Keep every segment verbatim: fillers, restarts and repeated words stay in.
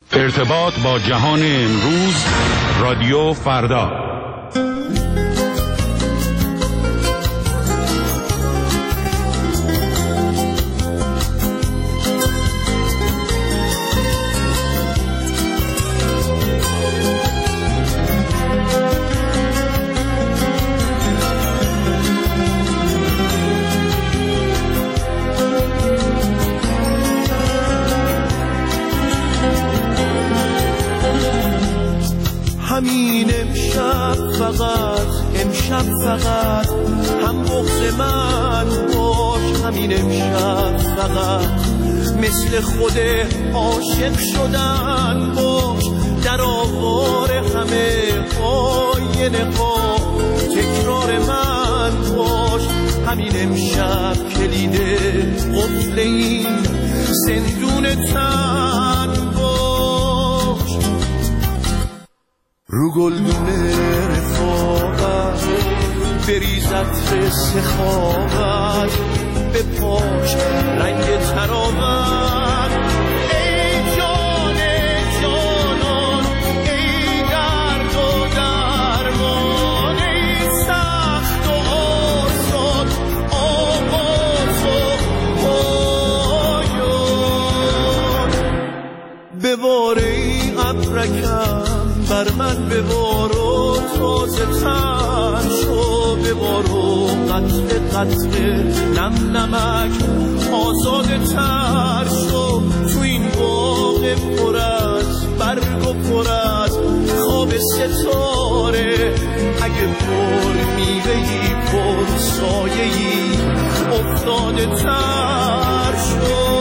ارتباط با جهان امروز، رادیو فردا. همین امشب فقط امشب فقط هم بغض من باش، همین امشب فقط مثل خود عاشق شدن باش، در آوار همه آینه ها تکرار من باش، همین امشب کلید قفل این زندون تن باش. رو گلدون رفاقت بریز عطر سخاوت، به پاش رنگ تراوت، ای جان جانان، ای درد و درمان، ای سخت و آسان، آواز و پایان. ببار ای ابرکم بر من ببار و تازه تر شو، ببار و قطره قطره نم نمک آزاده تر شو، تو این باغ پر از برگ و پر از خواب ستاره، اگه پر میوه‌ای پر سایه‌ای افتاده تر شو.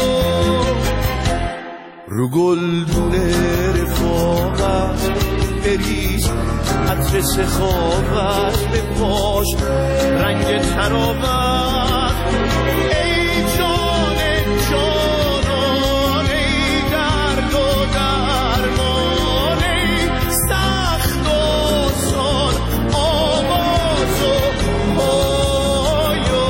رو گلدون رفاقت بریز عطر سخاوت، به پاش رنگ تراوت، ای جان جانان، ای درد و درمان، ای سخت و سان، آواز و پایان.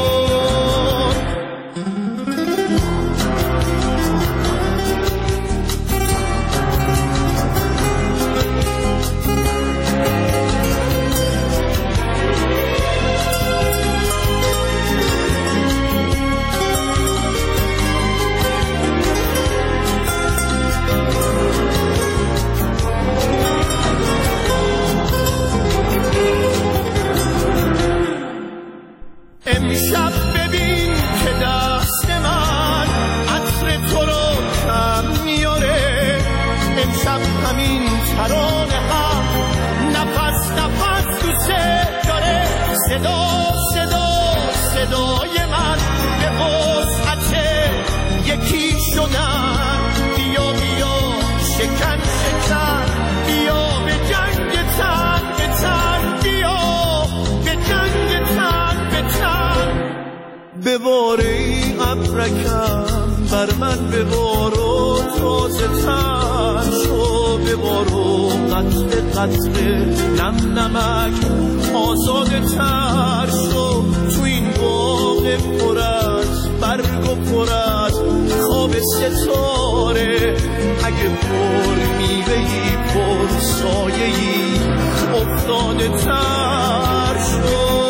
امشب ببین که دست من عطر تو رو کم میاره، امشب همین ترانه هم نفس نفس دوست داره، صدا صدا صدای من به وسعت یکی شدن، بیا بیا شکن شکن، بیا به جنگ تن به تن، بیا به جنگ تن به تن. ببار ای ابرکم بر من ببار و تازه تر شو، ببار و قطره قطره نم نمک آزاده تر شو، تو این باغ پر از برگ و پر از خواب ستاره، اگه پر میوه‌ای پر سایه‌ای افتاده تر شو.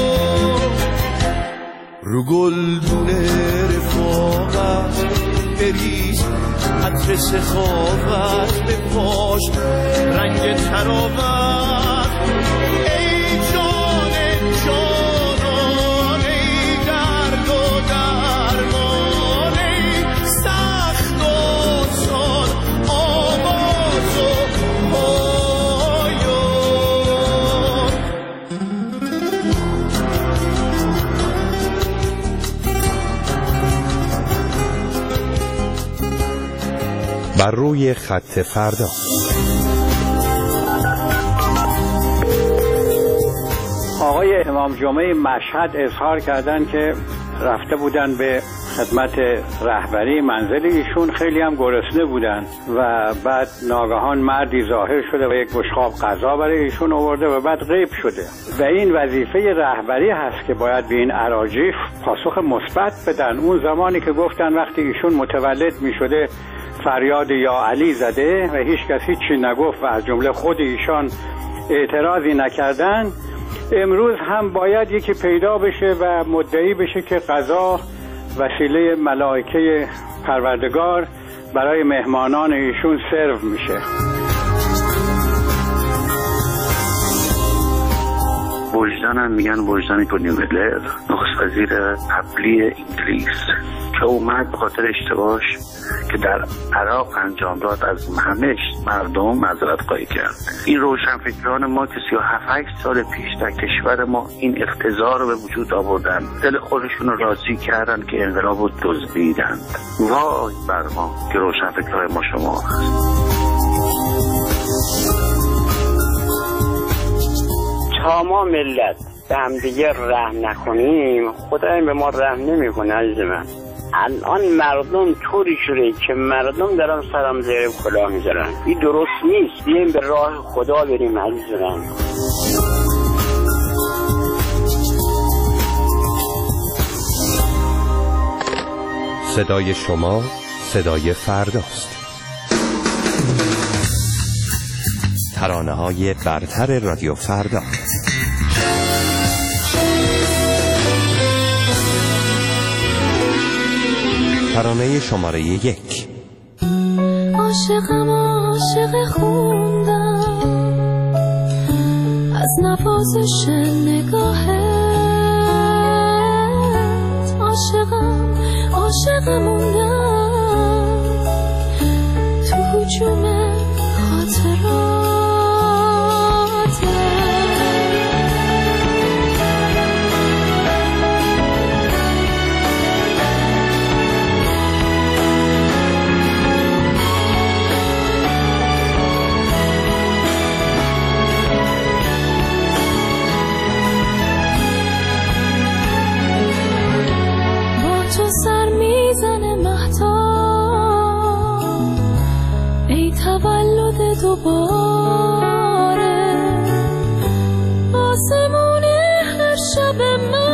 رو گلدون رفاقت بریز عطر سخاوت، به پاش رنگ تراوت، ای جان جانان، ای درد و درمان، ای سخت و سان، آواز و پایان. بر روی خط فردا. آقای امام جمعه مشهد اظهار کردند که رفته بودن به خدمت رهبری منزل ایشون، خیلی هم گرسنه بودن و بعد ناگهان مردی ظاهر شده و یک بشقاب غذا برای ایشون آورده و بعد غیب شده و این وظیفه رهبری هست که باید به این اراجیف پاسخ مثبت بدن. اون زمانی که گفتن وقتی ایشون متولد می شده فریاد یا علی زده و هیچ کس هیچی نگفت و از جمله خود ایشان اعتراضی نکردن، امروز هم باید یکی پیدا بشه و مدعی بشه که غذا وسیله ملائکه پروردگار برای مهمانان ایشون سرو میشه. وجدان هم میگن وجدان تونی بلر، نخست وزیر قبلی انگلیس که اومد به خاطر اشتباهش که در عراق انجام داد از همه مردم معذرت خواهی کرد. این روشنفکران ما که سی و هفت سال پیش در کشور ما این اقتضا رو به وجود آوردن، دل خودشون رو راضی کردن که انقلاب رو دزدیدند. وای بر ما که روشنفکرهای ما شما تا ما ملت به هم دیگه رحم نکنیم، خدای به ما رحم نمیکنه. عزیز من، الان مردم طوری شده که مردم دارن سرم زیر کلاه میذارن. این درست نیست. بیایم به راه خدا بریم. عزیز من، صدای شما صدای فرداست. ترانه های برتر رادیو فردا. ترانه شماره یک. عاشقم عاشق خوندم از نوازش نگاهت، عاشقم عاشق موندم تو هجوم خاطرات. دوباره آسمون هر شب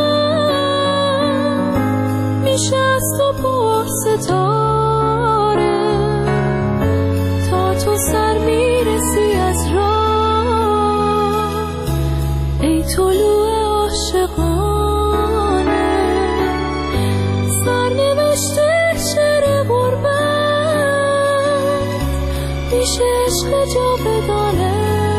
من میشه از تو پر ستاره، تا تو سر میرسی از راه ای طلوع عاشقانه. سرنوشته شعر غربت میشه عشق جاودانه.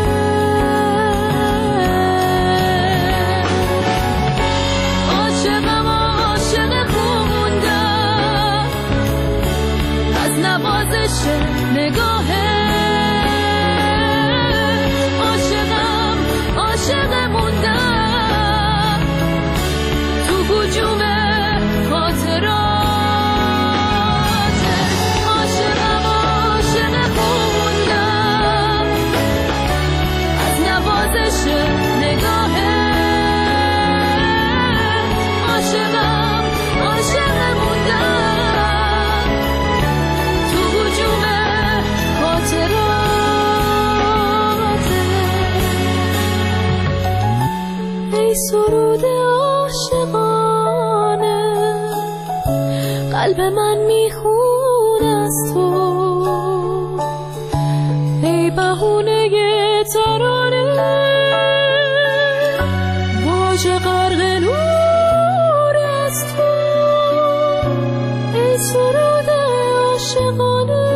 عاشقم عاشق خوندم از نوازش نگاهه، عاشقم عاشق موندم تو هجوم خاطرات. سرود عاشقانه قلب من میخونه از تو، ای بهونه ترانه واژه غرق نور از تو، ای سرود عاشقانه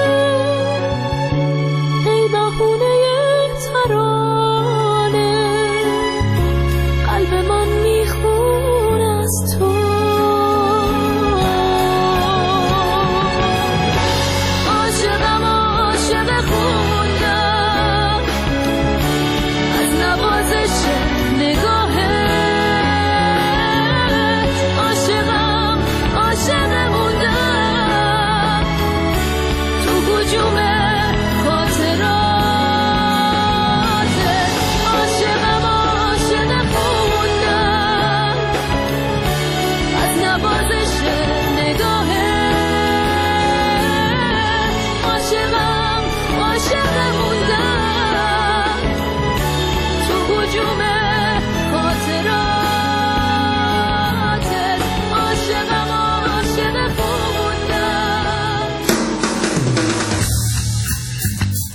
ای بهونه ترانه قلب من میخونه از تو.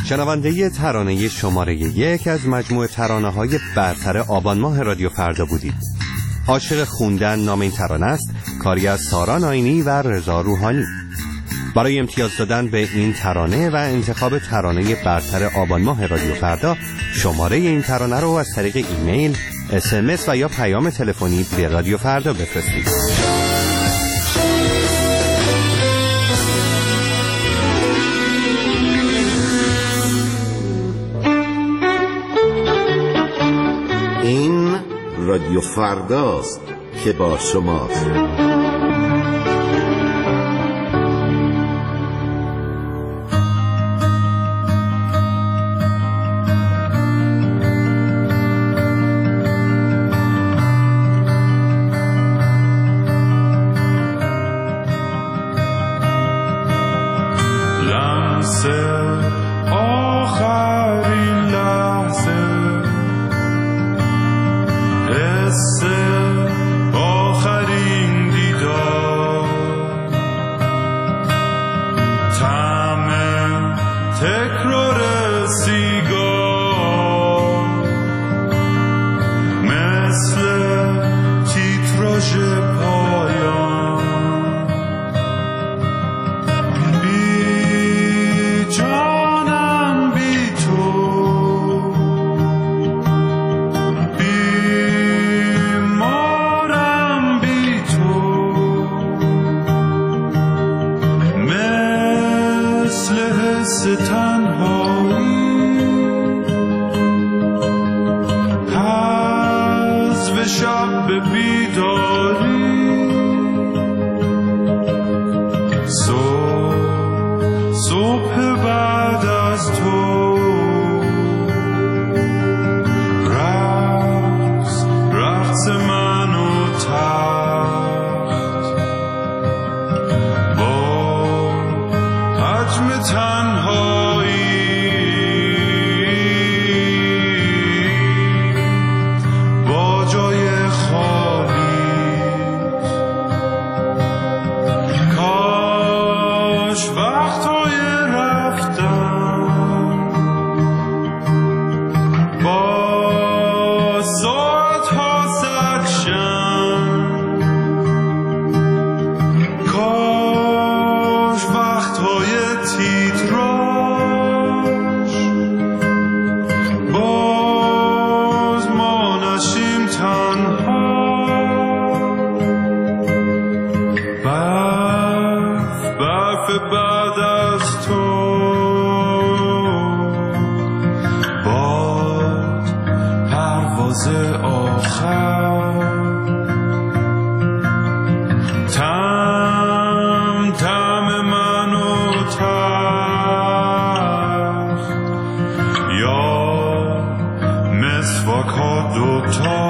شنونده ترانه شماره یک از مجموعه ترانه‌های برتر آبان ماه رادیو فردا بودید. عاشق خوندن نام این ترانه است، کاری از سارا ناینی و رضا روحانی. برای امتیاز دادن به این ترانه و انتخاب ترانه برتر آبان ماه رادیو فردا، شماره این ترانه رو از طریق ایمیل، اس ام اس و یا پیام تلفنی به رادیو فردا بفرستید. این رادیو فرداست که با شماست. مسواک ها دوتا